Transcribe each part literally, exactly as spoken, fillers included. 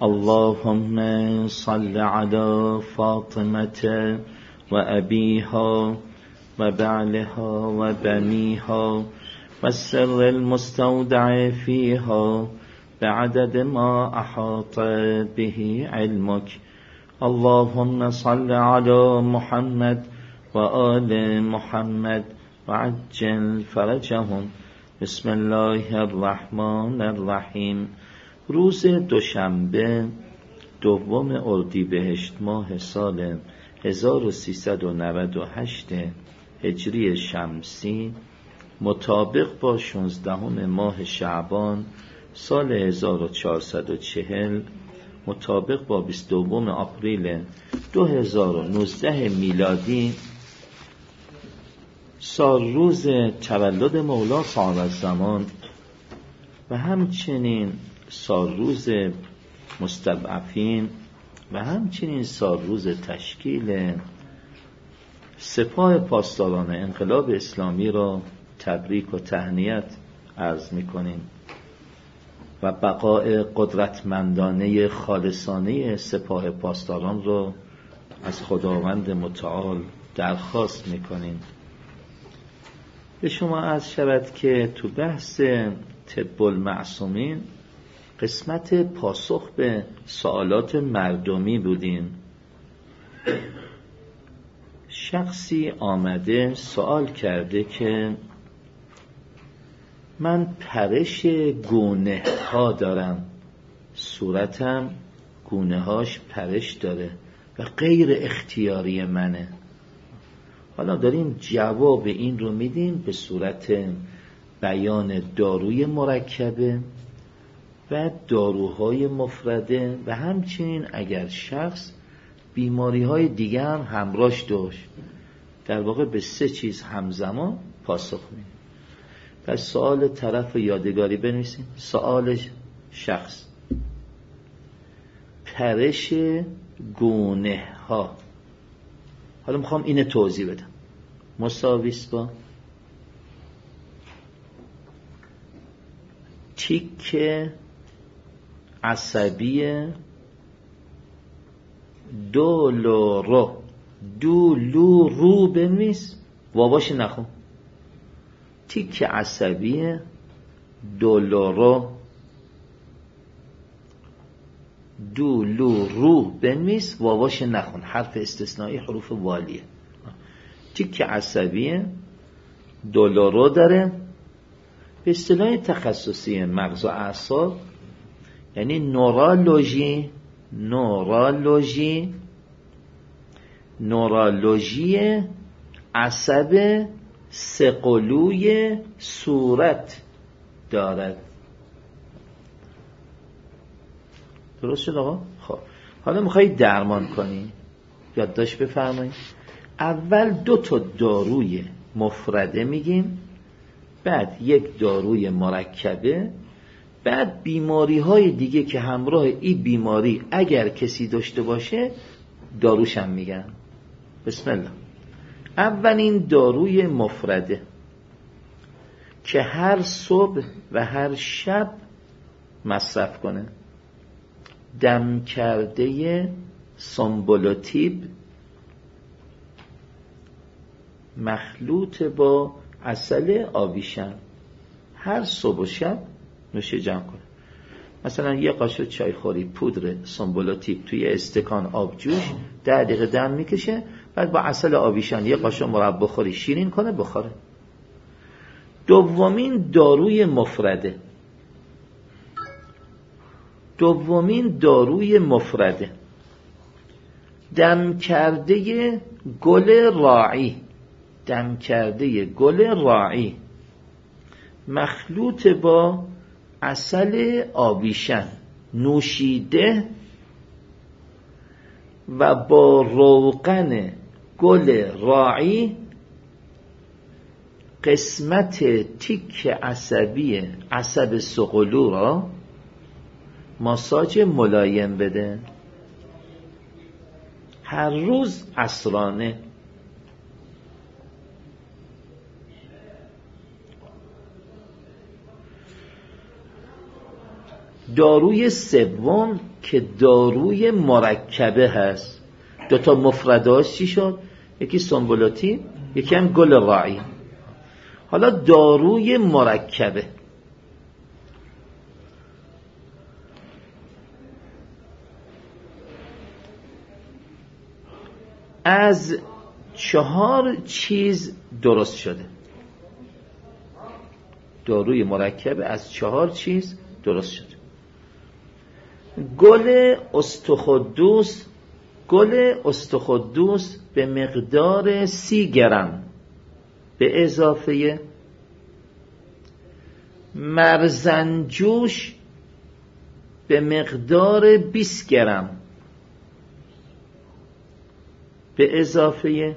اللهم صل على فاطمة وأبيها وبعلها وبنيها والسر المستودع فيها بعدد ما أحاط به علمك. اللهم صل على محمد وآل محمد وعجل فرجهم. بسم الله الرحمن الرحیم. روز دوشنبه دوم اردیبهشت ماه سال هزار و سیصد و نود و هشت هجری شمسی مطابق با شانزدهم ماه شعبان سال هزار و چهارصد و چهل مطابق با بیست و دوم آپریل دو هزار و نوزده میلادی سال روز تولد مولا صاحب الزمان و همچنین سال روز مستضعفین و همچنین سال روز تشکیل سپاه پاسداران انقلاب اسلامی را تبریک و تهنیت عرض می‌کنیم و بقای قدرتمندانه خالصانه سپاه پاسداران را از خداوند متعال درخواست می‌کنیم. به شما عرض شود که تو بحث طب المعصومین قسمت پاسخ به سوالات مردمی بودیم. شخصی آمده سوال کرده که من پرش گونه ها دارم، صورتم گونه هاش پرش داره و غیر اختیاری منه. حالا داریم جواب این رو میدیم به صورت بیان داروی مرکبه و داروهای مفرده و همچنین اگر شخص بیماری های دیگه هم همراهش داشت، در واقع به سه چیز همزمان پاسخ میدیم. پس سوال طرف یادگاری بنویسیم. سوال شخص: پرش گونه ها. حالا میخوام اینه توضیح بدم. مساویس با تیک عصبی دولورو. دولو رو بنویس، واباش نخون. تیک عصبی دولورو دولو رو بنویس، واباش نخون. حرف استثنایی حروف والیه. تیک عصبی دولورو داره. به اصطلاح تخصصی مغز و اعصاب یعنی نورولوژی نورولوژی نورولوژی عصب سقلوی صورت دارد. درست شد آقا؟ خب حالا میخوایی درمان کنی، یادداشت بفرمایید. اول دو تا داروی مفرده میگیم، بعد یک داروی مرکبه، بعد بیماری های دیگه که همراه این بیماری اگر کسی داشته باشه داروش هم میگن. بسم الله. اولین داروی مفرده که هر صبح و هر شب مصرف کنه، دم کرده سنبولاتیب مخلوط با عسل آویشن، هر صبح و شب نوش جان کنه. مثلا یه قاشق چایخوری پودر سنبولاتیب توی استکان آبجوش ده دقیقه دم میکشه، بعد با عسل آویشن یه قاشق مربا خوری شیرین کنه بخوره. دومین داروی مفرده دومین داروی مفرده دم کرده گل راعی دم کرده گل راعی مخلوط با عسل آویشن نوشیده و با روغن گل راعی قسمت تیک عصبی عصب سقلو را ماساژ ملایم بده. هر روز عصرانه. داروی سوم که داروی مرکبه هست، دوتا مفرداش چی شد؟ یکی سنبولاتی، یکی هم گل راعی. حالا داروی مرکبه از چهار چیز درست شده. داروی مرکبه از چهار چیز درست شده. گل استخدوس، گل استخدوس به مقدار سی گرم به اضافه مرزنجوش به مقدار بیست گرم به اضافه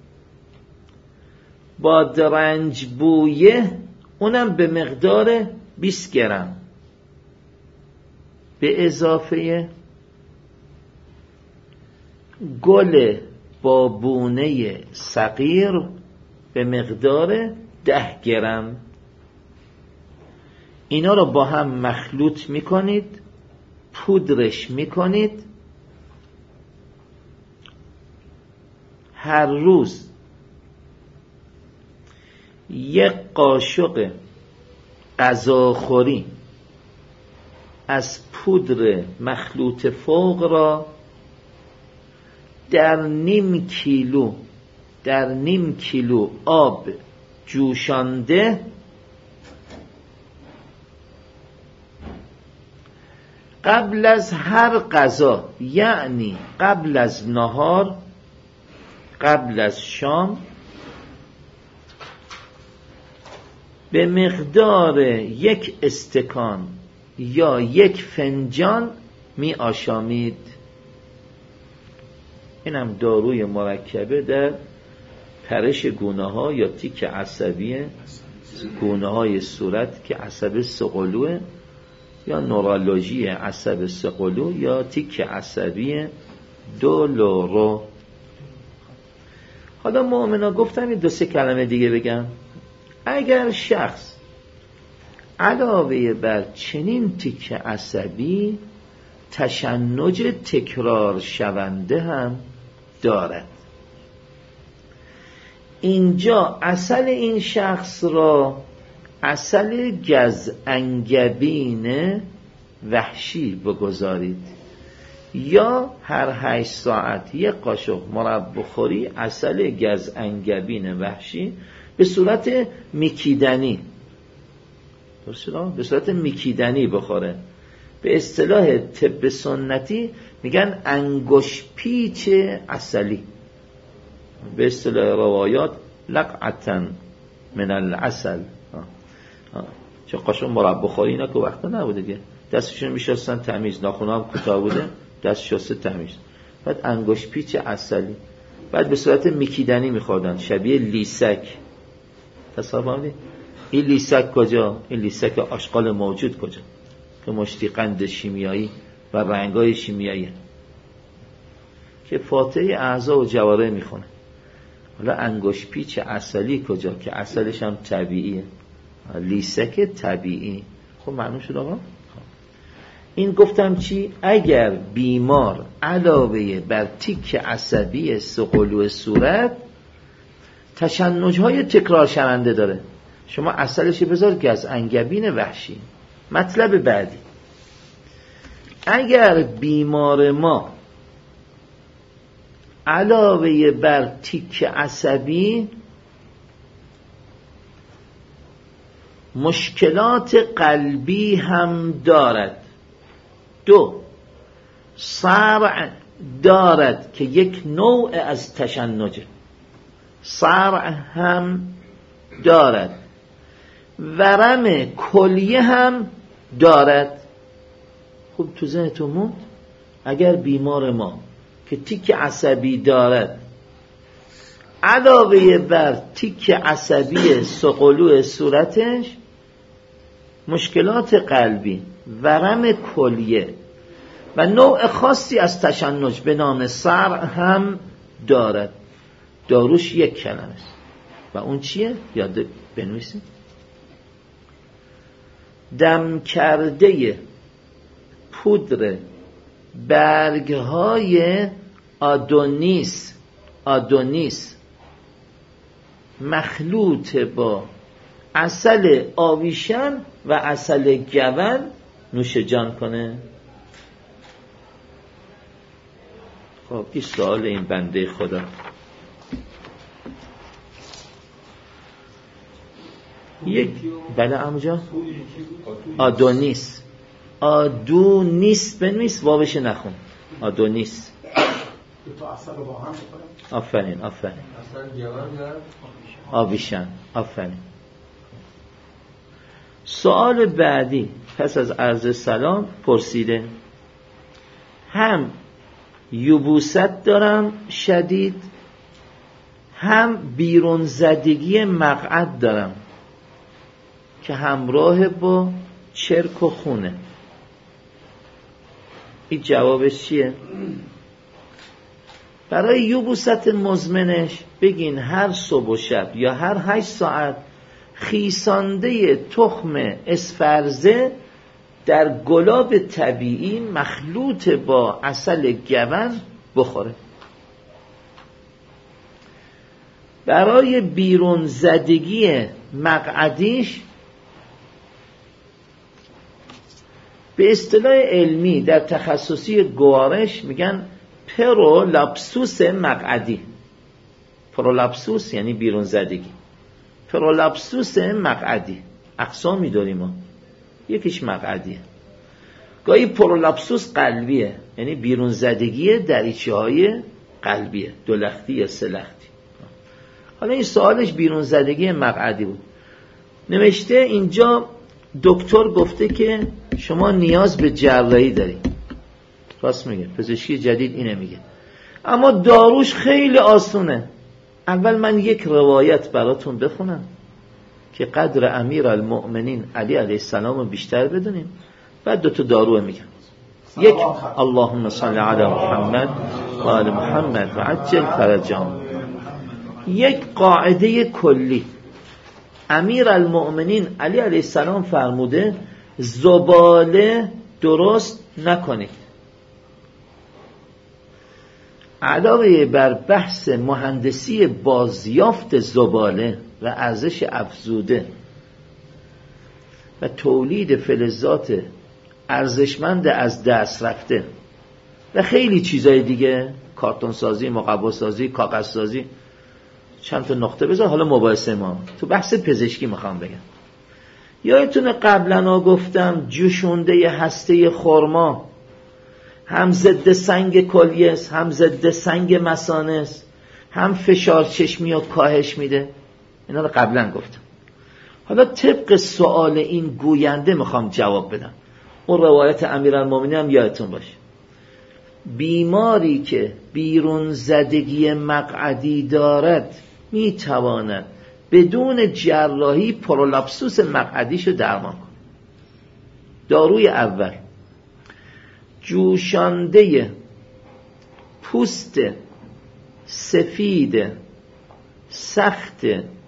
بادرنج بویه اونم به مقدار بیست گرم به اضافه گل بابونه صغیر به مقدار ده گرم. اینا رو با هم مخلوط میکنید، پودرش میکنید. هر روز یک قاشق غذاخوری از پودر مخلوط فوق را در نیم کیلو در نیم کیلو آب جوشانده قبل از هر غذا، یعنی قبل از نهار، قبل از شام، به مقدار یک استکان یا یک فنجان می آشامید. اینم داروی مرکبه در پرش گونه ها یا تیک عصبی گونه های صورت که عصب سقلوه، یا نورولوژی عصب سقلو، یا تیک عصبی دولورو. حالا مؤمنا گفتم این دو سه کلمه دیگه بگم. اگر شخص علاوه بر چنین تیک عصبی تشنج تکرار شونده هم دارد، اینجا عسل این شخص را عسل گزعنگبین وحشی بگذارید، یا هر هشت ساعت یک قاشق مربا خوری عسل گزعنگبین وحشی به صورت میکیدنی، به صورت میکیدنی بخوره. به اصطلاح طب سنتی میگن انگوش پیچ عسلی، به اصطلاح روایات لقعتن من العسل. چه قاشق مربا خوری اینا که وقتا نبوده دیگه، دستشون میشستن تمیز، ناخونا هم کوتاه بوده، دست شسته تمیز، بعد انگوش پیچ عسلی، بعد به صورت میکیدنی میخوردن، شبیه لیسک. تصور این لیسک کجا؟ این لیسک آشغال موجود کجا که مشتی قند شیمیایی و رنگای شیمیایی که فاتحه اعضا و جواره میخونه. حالا انگوش پیچ عسلی کجا که عسلش هم طبیعیه، لیسک طبیعی. خب معلوم شد آقا؟ این گفتم چی؟ اگر بیمار علاوه بر تیک عصبی سقلو صورت تشنج‌های تکرار شونده داره، شما عسلش بذار گزعنگبین وحشی. مطلب بعدی، اگر بیمار ما علاوه بر تیک عصبی مشکلات قلبی هم دارد، دو صرع دارد که یک نوع از تشنجه، صرع هم دارد، ورم کلیه هم دارد. خوب تو ذهنتون موند؟ اگر بیمار ما که تیک عصبی دارد علاوه بر تیک عصبی سقلو صورتش مشکلات قلبی، ورم کلیه و نوع خاصی از تشنج به نام صرع هم دارد، داروش یک کلمه است و اون چیه؟ یاد بنویسید. دم کرده پودر برگهای آدونیس آدونیس مخلوط با عسل آویشن و عسل گون نوش جان کنه. خب این سوال این بنده خدا. یک بله عموجان آدونیس آدونیس بنویس واوش نخون آدونیس. آفرین آفرین آویشن آفرین. سوال بعدی پس از عرض سلام پرسیده هم یبوست دارم شدید هم بیرون زدگی مقعد دارم که همراه با چرک و خونه. این جوابش چیه؟ برای یبوست مزمنش بگین هر صبح و شب یا هر هشت ساعت خیسانده تخم اسفرزه در گلاب طبیعی مخلوط با عسل گون بخوره. برای بیرون زدگی مقعدیش به اصطلاح علمی در تخصصی گوارش میگن پرولاپسوس مقعدی. پرولاپسوس یعنی بیرون زدگی. پرولاپسوس مقعدی اقسامی داریم ما. یکیش مقعدیه. گاهی پرولاپسوس قلبیه یعنی بیرون زدگی دریچه های قلبیه، دو لختی یا سه لختی. حالا این سوالش بیرون زدگی مقعدی بود. نوشته اینجا دکتر گفته که شما نیاز به جراحی داری. راست میگه، پزشکی جدید اینه میگه. اما داروش خیلی آسونه. اول من یک روایت براتون بخونم که قدر امیر المؤمنین علی علیه السلام رو بیشتر بدونیم، بعد دو تا دارو میگم. یک اللهم صل علی محمد و آل محمد و عجل فرجهم. یک قاعده کلی امیر المؤمنین علی علیه السلام فرموده زباله درست نکنید. علاوه بر بحث مهندسی بازیافت زباله و ارزش افزوده و تولید فلزات ارزشمند از دست رفته و خیلی چیزای دیگه، کارتون سازی، مقوا سازی، کاغذ سازی، چند تا نقطه بذار حالا مباحثه ما تو بحث پزشکی میخوام بگم. یادتونه قبلا گفتم جوشونده هسته خرما هم ضد سنگ کلیه است، هم ضد سنگ مثانه است، هم فشار چشمی رو کاهش میده. اینا رو قبلا گفتم. حالا طبق سوال این گوینده میخوام جواب بدم. اون روایت امیرالمومنین هم یادتون باشه. بیماری که بیرون زدگی مقعدی دارد میتواند بدون جراحی پرولاپسوس مقعدیشو درمان کنه. داروی اول جوشانده پوست سفید سخت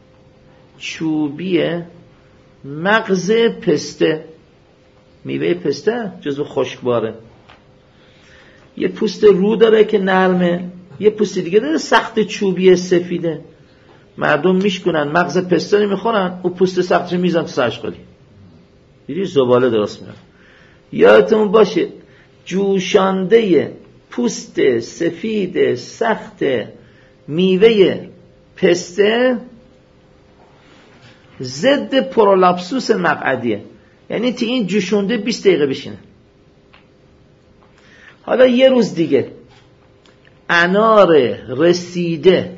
چوبی مغز پسته. میوه پسته جزو خشکباره. یه پوست رو داره که نرمه، یه پوست دیگه داره سخت چوبی سفیده. مردم میشکنن مغز پسته رو میخورن، او پوست سختش میزن تو سرشقالی، دیدی زباله درست میاد. یادتون باشه جوشانده پوست سفید سخت میوه پسته ضد پرولاپسوس مقعدیه. یعنی تی این جوشونده بیست دقیقه بشینه. حالا یه روز دیگه انار رسیده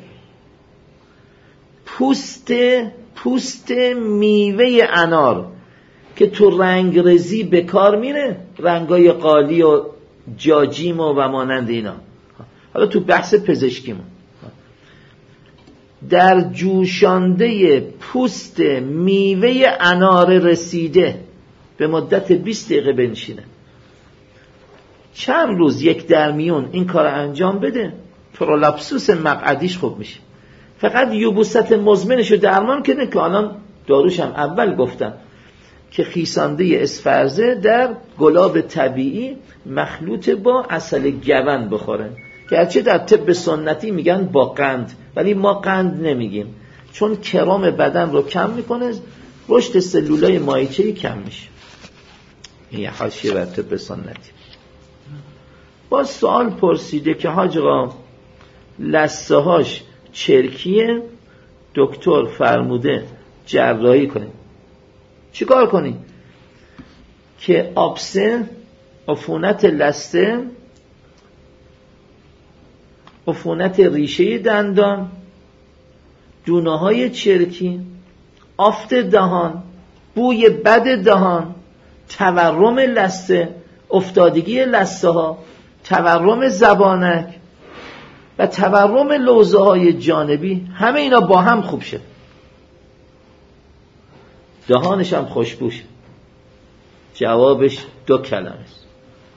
پوست پوست میوه انار که تو رنگ رزی به کار میره، رنگای قالی و جاجیم و, و مانند اینا. حالا تو بحث پزشکیمون در جوشانده پوست میوه انار رسیده به مدت بیست دقیقه بنشینه، چند روز یک در میون این کار انجام بده، پرولاپسوس مقعدیش خوب میشه. فقط یبوست مزمنشو درمان کنه که الان داروش هم اول گفتم که خیسانده اسفرزه در گلاب طبیعی مخلوط با عسل گون بخوره، گرچه در طب سنتی میگن با قند، ولی ما قند نمیگیم چون کرم بدن رو کم میکنه، رشد سلولای مایچه‌ای کم میشه. این یه حاشیه بر طب سنتی. باز سوال پرسیده که حاج آقا لثه هاش چرکیه، دکتر فرموده جراحی کنیم، چیکار کنیم؟ که آبسه، عفونت لثه، عفونت ریشه دندان، دونه های چرکی، آفت دهان، بوی بد دهان، تورم لثه، افتادگی لثه ها، تورم زبانک و تورم لوزه های جانبی، همه اینا با هم خوب شه، دهانش هم خوشبوش. جوابش دو کلمه است.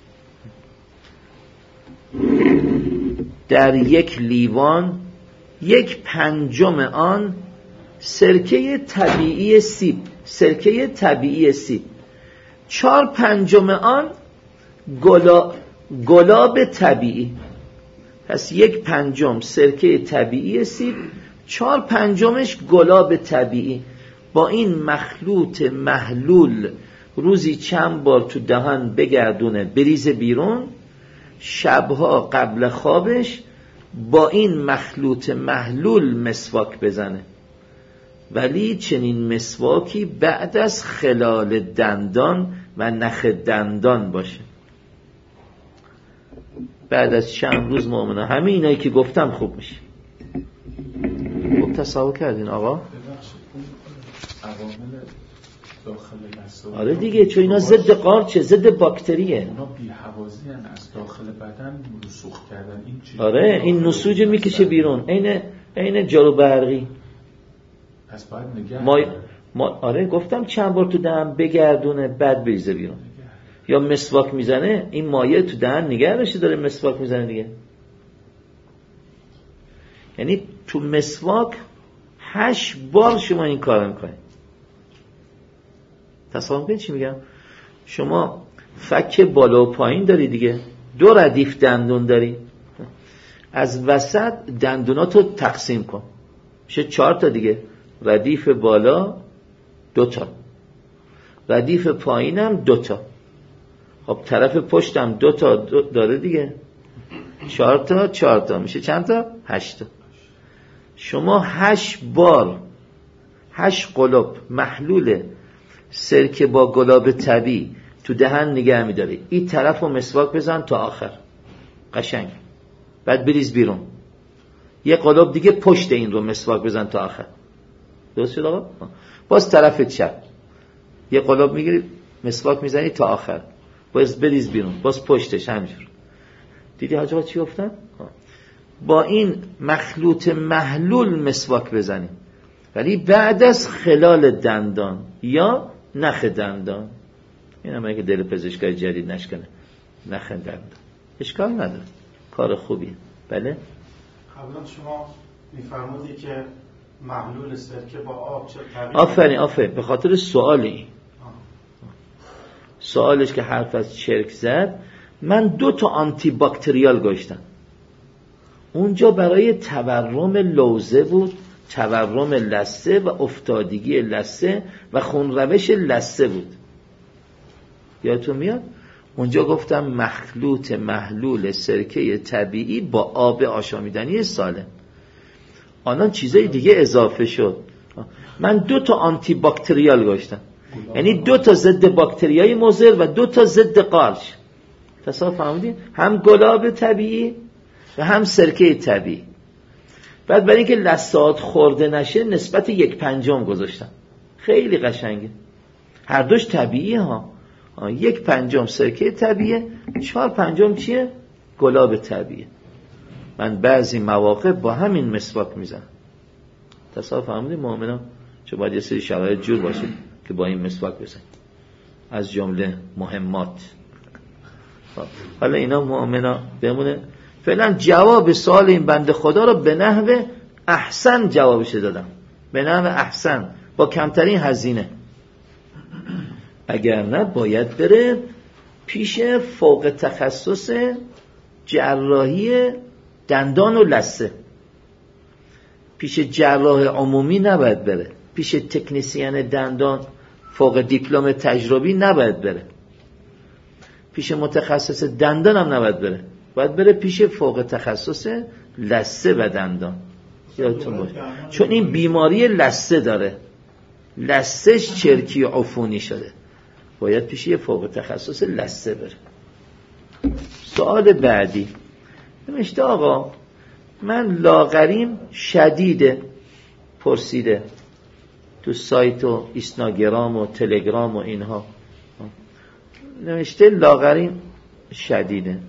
در یک لیوان یک پنجم آن سرکه طبیعی سیب، سرکه طبیعی سیب، چهار پنجم آن گلا... گلاب طبیعی. پس یک پنجم سرکه طبیعی سیب، چهار پنجمش گلاب طبیعی. با این مخلوط محلول روزی چند بار تو دهان بگردونه، بریزه بیرون، شبها قبل خوابش با این مخلوط محلول مسواک بزنه. ولی چنین مسواکی بعد از خلال دندان و نخ دندان باشه. بعد از چند روز مؤمنه همه اینایی که گفتم خوب میشه. خوب تصور کردین آقا؟ آره دیگه، چون اینا ضد قارچه، ضد باکتریه. اونا بی‌حوازی ان، از داخل بدن رسوخ کردن. این چیز آره این نسوج میکشه بیرون، عین عین جارو برقی. پس باید نگه ما... ما آره گفتم چند بار تو دهن بگردونه بعد بریزه بیرون. نگه. یا مسواک میزنه این مایع تو دهن نگه داشته، داره مسواک میزنه دیگه. یعنی تو مسواک هشت بار شما این کار میکنید. تصور کنید چی میگم؟ شما فک بالا و پایین داری دیگه، دو ردیف دندون داری، از وسط دندوناتو تقسیم کن، میشه چهار تا دیگه. ردیف بالا دو تا، ردیف پایینم دو تا، خب طرف پشتم دو تا داره دیگه، چهار تا چهار تا میشه چند تا؟ هشت تا. شما هشت بار هشت قلوب محلول سرکه با گلاب طبیعی تو دهن نگه می‌داری. این طرفو مسواک بزن تا آخر قشنگ، بعد بریز بیرون. یه قلوب دیگه پشت این رو مسواک بزن تا آخر. درست شد آقا؟ باز طرف چپ یه قلوب میگیری مسواک میزنی تا آخر، باز بریز بیرون، باز پشتش همینجور. دیدی حاج آقا چی گفتن؟ با این مخلوط محلول مسواک بزنی، ولی بعد از خلال دندان یا نخ دندان. این هم اگه دل پزشکای جدید نشکنه، نخ دندان اشکال نداره، کار خوبیه. بله قبلا شما میفرمودی که محلول سرکه با آب چه طبیعی؟ آفرین آفرین، به خاطر سوالی سوالش که حرف از چرک زد، من دو تا آنتی باکتریال گذاشتم اونجا برای تورم لوزه بود، تورم لثه و افتادگی لثه و خونروش لثه بود. یادتون میاد؟ اونجا گفتم مخلوط محلول سرکه طبیعی با آب آشامیدنی سالم. آنان چیزای دیگه اضافه شد. من دو تا آنتی باکتریال گذاشتم، یعنی دو تا ضد باکتریای مضر و دو تا ضد قارچ. تصور فهمیدین؟ هم گلاب طبیعی و هم سرکه طبیعی. بعد برای اینکه لثات خورده نشه نسبت یک پنجم گذاشتم. خیلی قشنگه، هر دوش طبیعی ها. یک پنجم سرکه طبیعی، چهار پنجم چیه؟ گلاب طبیعی. من بعضی مواقع با همین مسواک میزنم. تصور فهمیدین مؤمنان؟ چون باید یه سری شرایط جور باشه که با این مسواک بزنیم، از جمله مهمات. حالا اینا مؤمنا بمونه. فعلا جواب سوال این بنده خدا رو به نحو احسن جوابش دادم، به نحو احسن، با کمترین هزینه. اگر نه باید بره پیش فوق تخصص جراحی دندان و لثه. پیش جراح عمومی نباید بره، پیش تکنیسین دندان فوق دیپلم تجربی نباید بره، پیش متخصص دندان هم نباید بره، باید بره پیش فوق تخصص لثه و دندان. یادتون باشه چون این بیماری لثه داره، لثهش چرکی عفونی شده، باید پیش یه فوق تخصص لثه بره. سوال بعدی نمیشته آقا من لاغریم شدیده، پرسیده تو سایت و اینستاگرام و تلگرام و اینها، نوشته لاغریم شدیده،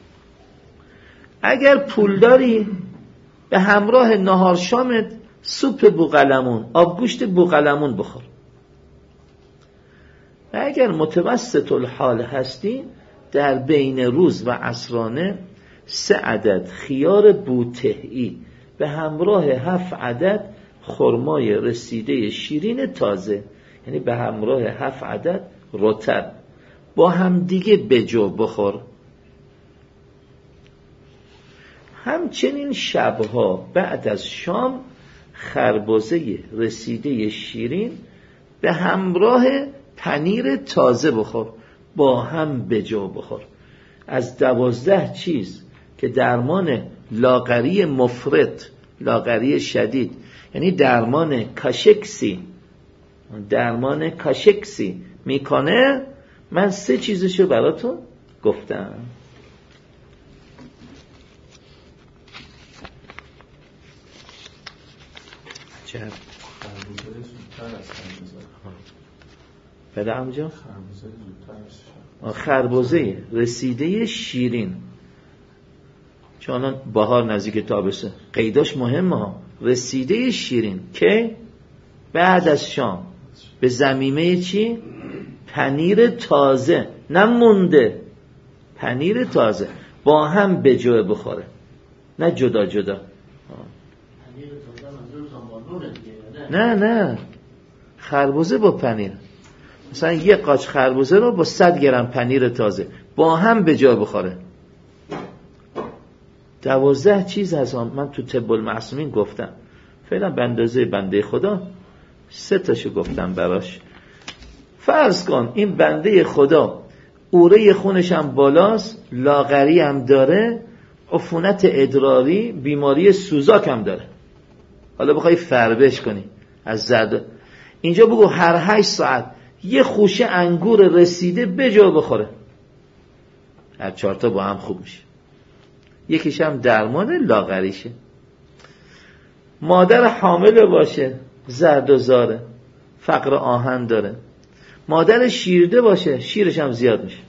اگر پول داری به همراه نهار شامت سوپ بوقلمون، آبگوشت بوقلمون بخور، و اگر متوسط الحال هستی در بین روز و عصرانه سه عدد خیار بوتهی به همراه هفت عدد خرمای رسیده شیرین تازه، یعنی به همراه هفت عدد رطب با هم دیگه بجو بخور. همچنین شبها بعد از شام خربزه رسیده شیرین به همراه پنیر تازه بخور، با هم بجو بخور. از دوازده چیز که درمان لاغری مفرط، لاغری شدید، یعنی درمان کاشکسی، درمان کاشکسی میکنه، من سه چیزشو براتون گفتم. چه؟ خربوزه زودتر از خربوزه. بده همونجا؟ خربوزه زودتر از خربوزه رسیده شیرین، چون الان بهار نزدیک تابسه، قیداش مهمه ها. رسیده شیرین که بعد از شام به ضمیمه چی؟ پنیر تازه، نه مونده، پنیر تازه با هم به جوه بخوره، نه جدا جدا. نه نه خربوزه با پنیر، مثلا یک قاچ خربوزه رو با صد گرم پنیر تازه با هم به جا بخوره. دوازده چیز از آن من تو طب المعصومین گفتم، فعلا به اندازه بنده خدا سه تاشو گفتم براش. فرض کن این بنده خدا اوره خونش هم بالاست، لاغری هم داره، عفونت ادراری، بیماری سوزاک هم داره، حالا بخوای فربش کنی از زرد، اینجا بگو هر هشت ساعت یه خوشه انگور رسیده به جا بخوره، هر چهار تا با هم خوب میشه. یکیش هم درمان لاغریشه. مادر حامل باشه، زرد و زاره، فقر آهن داره. مادر شیرده باشه، شیرش هم زیاد میشه.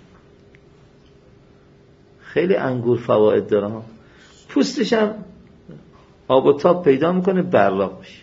خیلی انگور فواید داره ها. پوستش هم آب و تاب پیدا میکنه، براق میشه.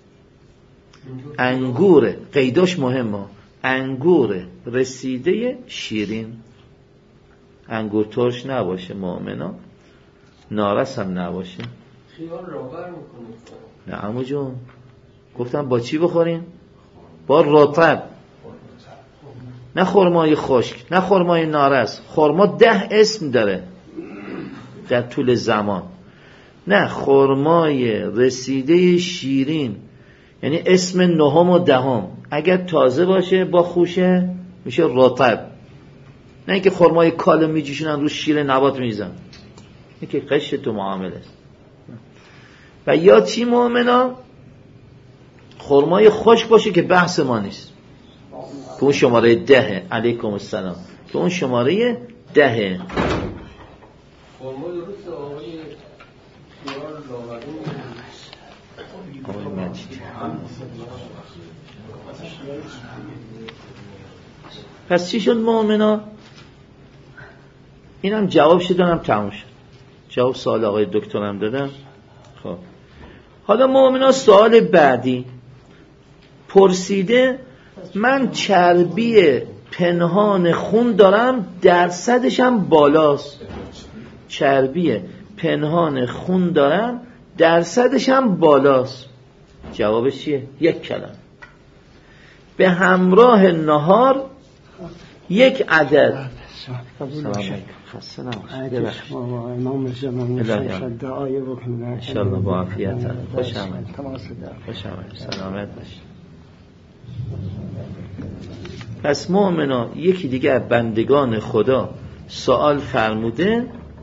انگور قیداش مهمه، انگور رسیده شیرین، انگور ترش نباشه مؤمنا، نارس هم نباشه. خیار لاغر میکنه. نه عمو جون گفتم با چی بخوریم؟ با رطب، نه خرمای خشک، نه خرمای نارس. خرما ده اسم داره در طول زمان. نه، خرمای رسیده شیرین، یعنی اسم نهم و دهم، اگر تازه باشه با خوشه میشه رطب، نه اینکه خرمای کالو میجوشونن رو شیر نبات میزن، این که قش تو معامله است. و یا چی مؤمنا؟ خرمای خشک باشه که بحث ما نیست، که اون شماره دهه. علیکم السلام. که اون شماره دهه. خرمای درست آقای خیار لاغرون پس چی شد مؤمنا؟ اینم جواب شد، هم تموم شد. جواب سوال آقای دکترم دادم. خب حالا مؤمنا سوال بعدی پرسیده من چربی پنهان خون دارم، درصدش هم بالاست. چربی پنهان خون دارم، درصدش هم بالاست. جوابش چیه؟ یک کلمه. به همراه نهار یک عدد سلام علیکم خسته نباشید امام زمان دعای بکنید ان شاء الله با عافیت خوش آمدید خوش آمدید سلامت باشید. پس مؤمنا یکی دیگه از بندگان خدا سوال فرموده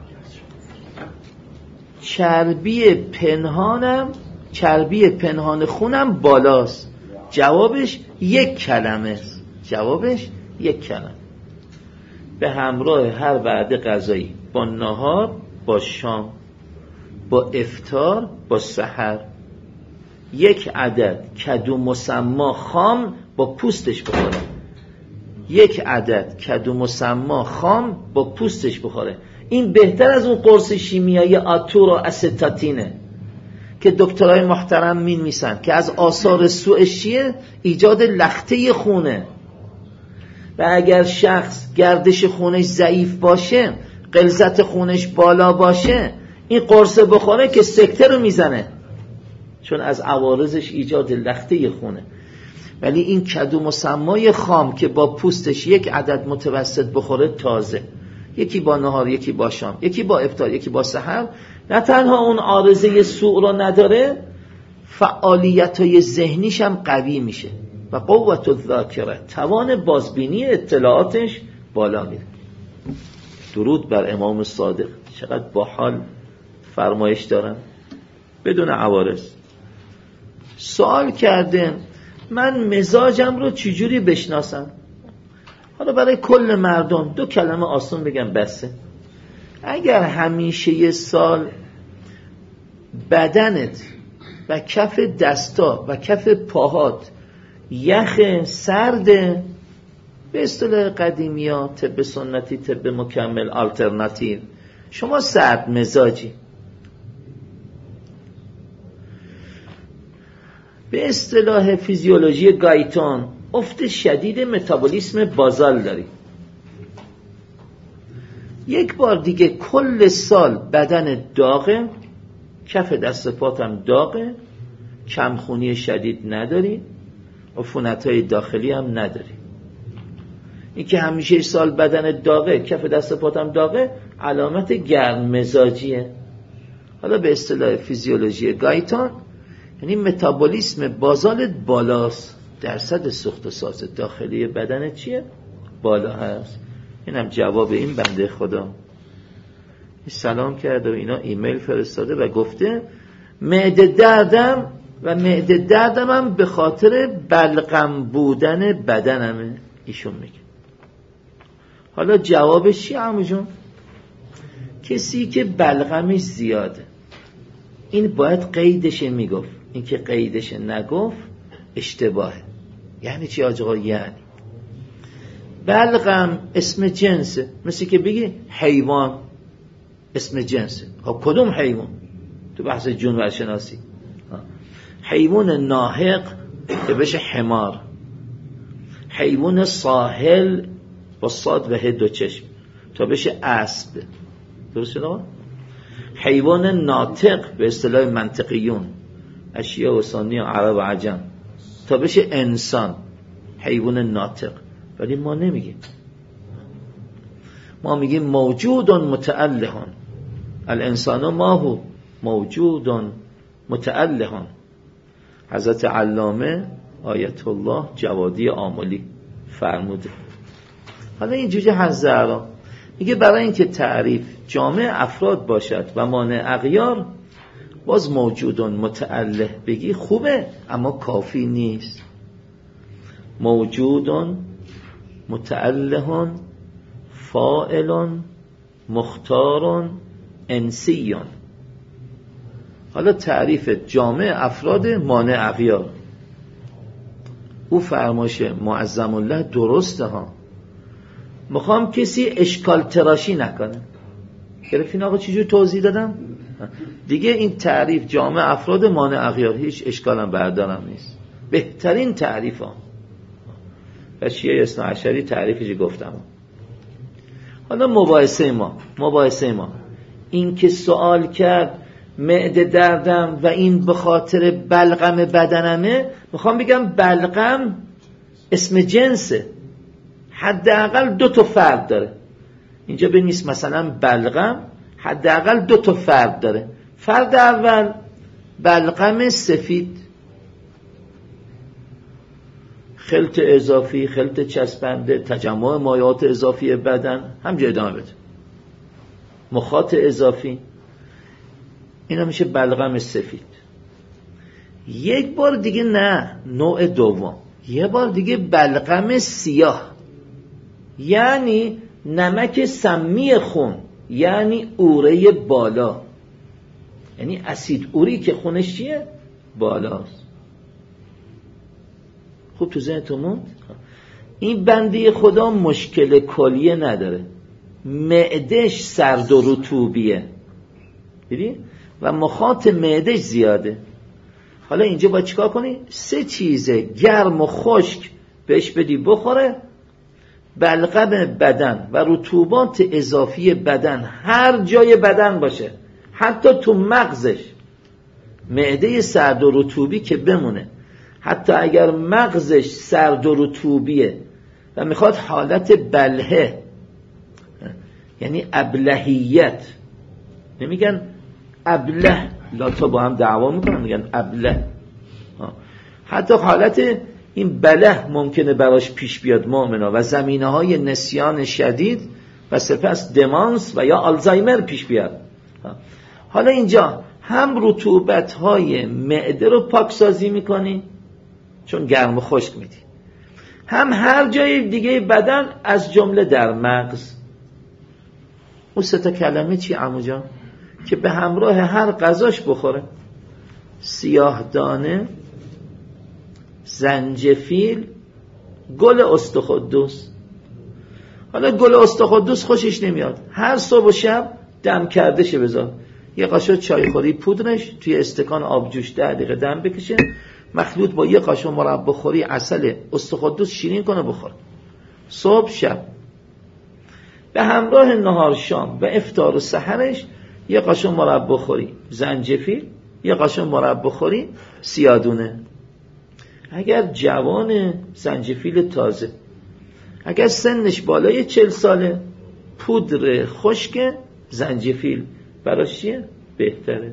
چربی پنهانم چربی پنهان خونم بالاست. جوابش یک کلمه است. جوابش یک کلمه به همراه هر وعده غذایی با نهار با شام با افطار با سحر یک عدد کدو مسما خام با پوستش بخوره. یک عدد کدو مسما خام با پوستش بخوره. این بهتر از اون قرص شیمیایی آتور و استاتینه که دکترای محترم می‌نویسن که از آثار سوءش چیه؟ ایجاد لخته خونه. و اگر شخص گردش خونش ضعیف باشه غلظت خونش بالا باشه این قرص بخوره که سکته رو میزنه چون از عوارضش ایجاد لخته خونه. ولی این کدو مسمای خام که با پوستش یک عدد متوسط بخوره تازه یکی با نهار یکی با شام یکی با افطار یکی با سحر نه تنها اون عارضه سوء رو نداره فعالیت‌های ذهنیش هم قوی میشه و قوت الذاکره توان بازبینی اطلاعاتش بالا میره. درود بر امام صادق چقدر باحال فرمایش دارن بدون عوارض. سوال کردن من مزاجم رو چجوری بشناسم؟ حالا برای کل مردم دو کلمه آسان بگم بسه. اگر همیشه یه سال بدنت و کف دستا و کف پاهات یخ سرده به اصطلاح قدیمی ها طب سنتی طب مکمل آلترناتیو شما سرد مزاجی به اصطلاح فیزیولوژی گایتون افت شدید متابولیسم بازال داری. یک بار دیگه کل سال بدن داغه کف دست پاتم داغه کمخونی شدید نداری عفونت‌های داخلی هم نداری. این که همیشه سال بدن داغه کف دست پاتم داغه علامت گرم مزاجیه. حالا به اصطلاح فیزیولوژی گایتون یعنی متابولیسم بازالت بالاست درصد سوخت و ساز داخلی بدن چیه؟ بالا هست. اینم جواب این بنده خدا سلام کرده و اینا ایمیل فرستاده و گفته معده دردم و معده دردم هم به خاطر بلغم بودن بدنمه. ایشون میگه حالا جوابش چیه عمو جون؟ کسی که بلغمش زیاده این باید قیدش میگفت این که قیدش نگفت اشتباهه. یعنی چی آجا؟ یعنی بلغم اسم جنسه مثل که بگی حیوان اسم جنسه. خب کدوم حیوان؟ تو بحث جونور شناسی حیوان ناهق که بشه حمار حیوان ساحل با صاد و هد و چشم تا بشه اسب درسته نه؟ حیوان ناطق به اصطلاح منطقیون اشیاء و ثانی عرب و عجم تا بشه انسان حیوان ناطق. ولی ما نمیگیم ما میگیم موجود متأله الانسان ما هو موجود متأله. حضرت علامه آیت الله جوادی آملی فرموده. حالا این جوجه هزارا میگه برای اینکه تعریف جامع افراد باشد و مانع اغیار باز موجود متأله بگی خوبه اما کافی نیست. موجود متأله فاعل مختار انسیون. حالا تعریف جامع افراد مانع اغیار او فرمایش معظم الله درسته ها. میخوام کسی اشکال تراشی نکنه. گرفتین آقا چجور توضیح دادم؟ دیگه این تعریف جامع افراد مانع اغیار هیچ اشکالم بردارم نیست. بهترین تعریف ها و شیعه اثنا عشری تعریفش گفتم. حالا مباحثه ما مباحثه ما این که سوال کرد معده دردم و این به خاطر بلغم بدنمه میخوام بگم بلغم اسم جنسه حداقل دو تا فرد داره. اینجا بنویس مثلا بلغم حداقل دو تا فرد داره. فرد اول بلغم سفید، خلط اضافی، خلط چسبنده، تجمع مایعات اضافی بدن، همجا ادامه بده، مخاط اضافی، اینا میشه بلغم سفید. یک بار دیگه نه، نوع دوم، یه بار دیگه بلغم سیاه، یعنی نمک سمی خون، یعنی اوره بالا، یعنی اسید اوری که خونش چیه؟ بالاست. خوب تو ذهنتون موند؟ این بنده خدا مشکل کلیه نداره، معدش سرد و رطوبیه، دیدی؟ و مخاط معدش زیاده. حالا اینجا باید چیکار کنی؟ سه چیزه گرم و خشک بهش بدی بخوره، بلغم بدن و رطوبات اضافی بدن هر جای بدن باشه، حتی تو مغزش، معده سرد و رطوبی که بمونه، حتی اگر مغزش سرد و رطوبیه و میخواد حالت بلهه، یعنی ابلهیت، نمیگن ابله، لاتا با هم دعوا میکنن میگن ابله، حتی حالت این بله ممکنه براش پیش بیاد مؤمنا و زمینه های نسیان شدید و سپس دمانس و یا آلزایمر پیش بیاد. حالا اینجا هم رطوبت های معده رو پاکسازی میکنی چون گرم و خشک میدی، هم هر جای دیگه بدن از جمله در مغز. اون سه تا کلمه چی عمو جان؟ که به همراه هر غذاش بخوره: سیاه دانه، زنجفیل، گل استخدوس. حالا گل استخدوس خوشش نمیاد، هر صبح و شب دم کرده شه بذار، یه قاشق چایخوری پودرش توی استکان آبجوش ده دقیقه دم بکشه، مخلوط با یه قاشق مربا خوری عسل استخدوس شیرین کنه بخور، صبح شب. به همراه نهار شام و افطار و سحرش یه قاشق مربا خوری زنجفیل، یه قاشق مربا خوری سیادونه. اگر جوان زنجفیل تازه، اگر سنش بالای چل ساله، پودر خشک زنجفیل براش چیه؟ بهتره.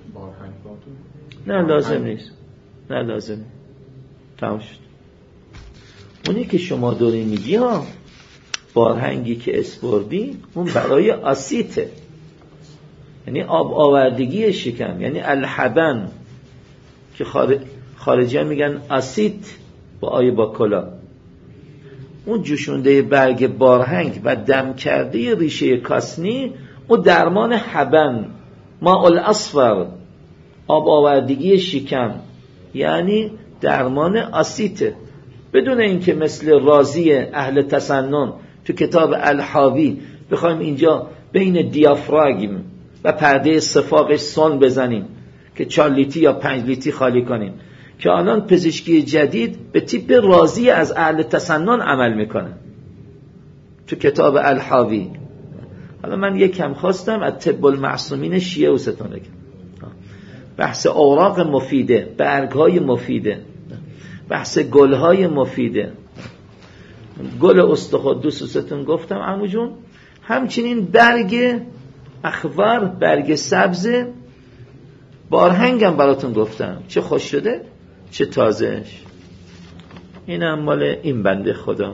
نه لازم نیست، نه لازم، تمام شد. اونی که شما داری میگی ها، بارهنگی که اسپردی، اون برای آسیته، یعنی آب آوردگی شکم، یعنی الحبن که خارج خارجی هم میگن اسید با آی با کلا. اون جوشونده برگ بارهنگ و دم کرده ریشه کاسنی، اون درمان حبن، ماء الاصفر، آب آوردگی شکم، یعنی درمان اسیته، بدون اینکه مثل رازی اهل تسنن تو کتاب الحاوی بخوایم اینجا بین دیافراگم و پرده صفاقش سن بزنیم که چهار لیتری یا پنج لیتری خالی کنیم، که الان پزشکی جدید به تیپ رازی از اهل تسنن عمل میکنه تو کتاب الحاوی. حالا من یک کم خواستم از طب المعصومین شیعه و ستون بگم، بحث اوراق مفیده، برگهای مفیده، بحث گلهای مفیده. گل استخدوس و ستون گفتم عمو جون، همچنین برگ اخبار، برگ سبز بارهنگم براتون گفتم، چه خوش شده چه تازهش. این هم مال این بنده خدا.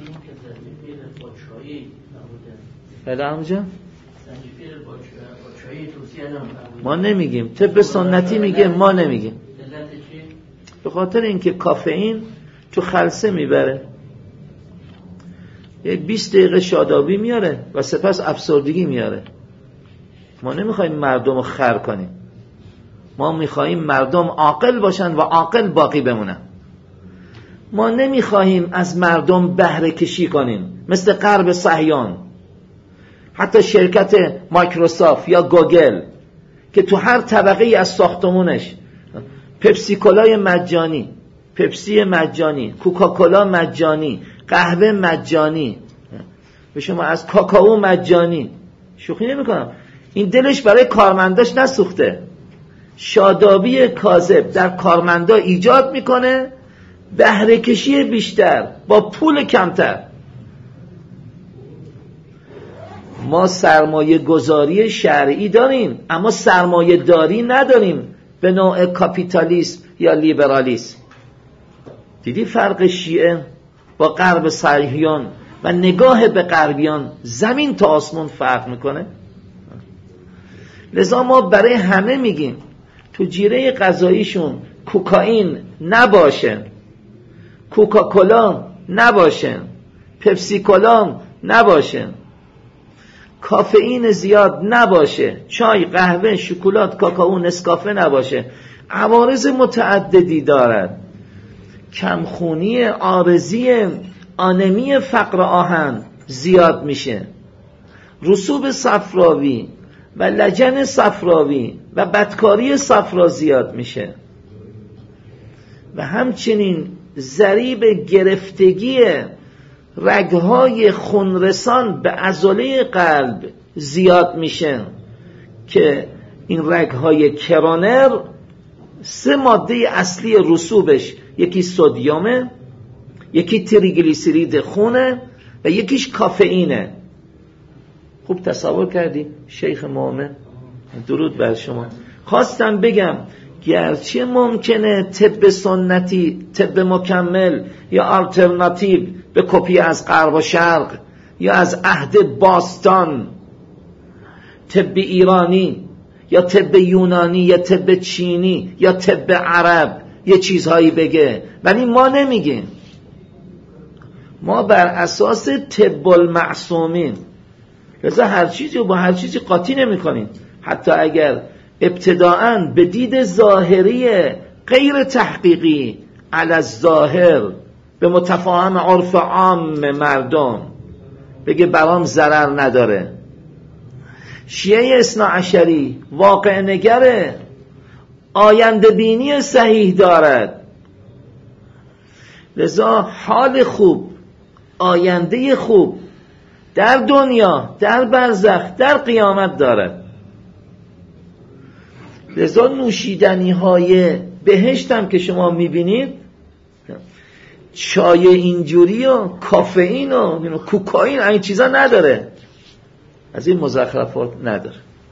بله همجا ما نمیگیم، طب سنتی میگه، ما نمیگیم، به خاطر اینکه کافئین تو خلسه میبره، یه بیست دقیقه شادابی میاره و سپس افسردگی میاره. ما نمیخوایم مردم رو خر کنیم، ما میخواهیم مردم عاقل باشن و عاقل باقی بمونن. ما نمیخواهیم از مردم بهره کشی کنیم مثل غرب صهیون. حتی شرکت مایکروسافت یا گوگل که تو هر طبقه از ساختمونش پپسی کولای مجانی، پپسی مجانی، کوکاکولا مجانی، قهوه مجانی، به شما از کاکائو مجانی. شوخی نمی کنم، این دلش برای کارمنداش نسوخته. شادابی کاذب در کارمندا ایجاد میکنه بهره کشی بیشتر با پول کمتر. ما سرمایه گذاری شرعی داریم اما سرمایه داری نداریم به نوع کاپیتالیسم یا لیبرالیسم. دیدی فرق شیعه با غرب صهیون و نگاه به غربیان زمین تا آسمون فرق میکنه. لذا ما برای همه میگیم تو جیره غذاییشون کوکائین نباشه، کوکاکولا نباشه، پپسی کولا نباشه، کافئین زیاد نباشه، چای، قهوه، شکلات، کاکائو، نسکافه نباشه. عوارض متعددی دارد. کمخونی عارضی آنمی فقر آهن زیاد میشه، رسوب صفراوی و لجن صفراوی و بدکاری صفرا زیاد میشه و همچنین ضریب گرفتگی رگهای خونرسان به عضله قلب زیاد میشه که این رگهای کرونر سه ماده اصلی رسوبش یکی سدیمه، یکی تریگلیسیرید خونه و یکیش کافئینه. خوب تصور کردی شیخ مومن؟ درود بر شما. خواستم بگم گرچه ممکنه طب سنتی، طب مکمل یا آلترناتیو به کپی از غرب و شرق یا از عهد باستان، طب ایرانی یا طب یونانی یا طب چینی یا طب عرب یه چیزهایی بگه، ولی ما نمیگیم. ما بر اساس طب المعصومین، لذا هر چیزی رو با هر چیزی قاطی نمی کنیم. حتی اگر ابتداعاً به دید ظاهری غیر تحقیقی علی الظاهر به متفاهم عرف عام مردم بگه برام ضرر نداره، شیعه اثنا عشری واقع نگره، آینده بینی صحیح دارد، لذا حال خوب، آینده خوب در دنیا، در برزخ، در قیامت دارد. لذا نوشیدنی های بهشت هم که شما میبینید چای اینجوری و کافئین و کوکائین این چیزا نداره، از این مزخرفات نداره.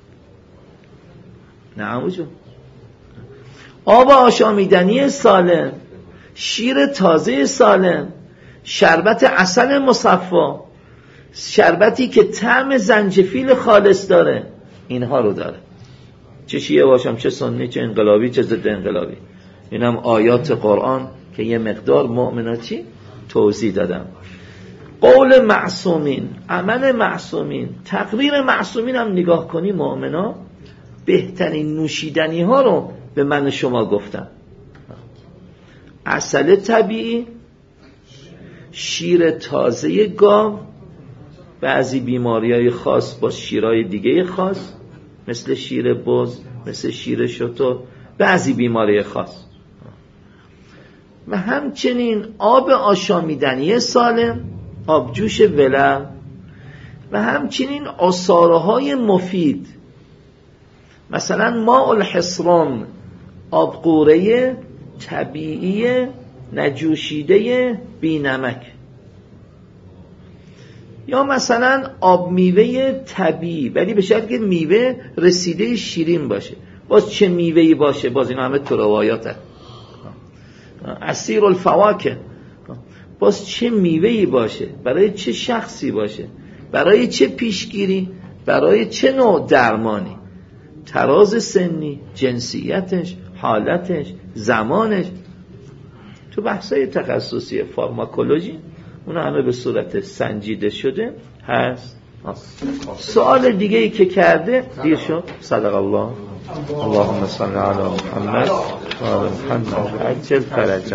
نه عموجو، آب آشامیدنی سالم، شیر تازه سالم، شربت عسل مصفا، شربتی که طعم زنجفیل خالص داره، اینها رو داره. چه شیعه باشم، چه سنی، چه انقلابی، چه ضد انقلابی. اینم آیات قرآن که یه مقدار مؤمناتی توضیح دادم. قول معصومین، عمل معصومین، تقریر معصومین هم نگاه کنی مؤمنا بهترین نوشیدنی ها رو به من شما گفتم. عسل طبیعی، شیر تازه گاو، بعضی بیماری‌های خاص با شیرهای دیگه خاص مثل شیر بز، مثل شیر شتر، بعضی بیماری خاص، و همچنین آب آشامیدنی سالم، آبجوش ولع، و همچنین عصاره‌های مفید، مثلا ماء الحصرم، آبقوره طبیعی نجوشیده بی نمک، یا مثلا آب میوه طبیعی ولی به شرطی که میوه رسیده شیرین باشه. باز چه میوهی باشه؟ باز این همه تو روایات هست. عصیر الفواکه، باز چه میوهی باشه، برای چه شخصی باشه، برای چه پیشگیری، برای چه نوع درمانی، تراز سنی، جنسیتش، حالتش، زمانش. تو بحثای تخصصی فارماکولوژی اون همه به صورت سنجیده شده هست. سوال دیگه ای که کرده دیر شد. صدق الله. اللهم صل علی محمد و آل محمد عجل فرج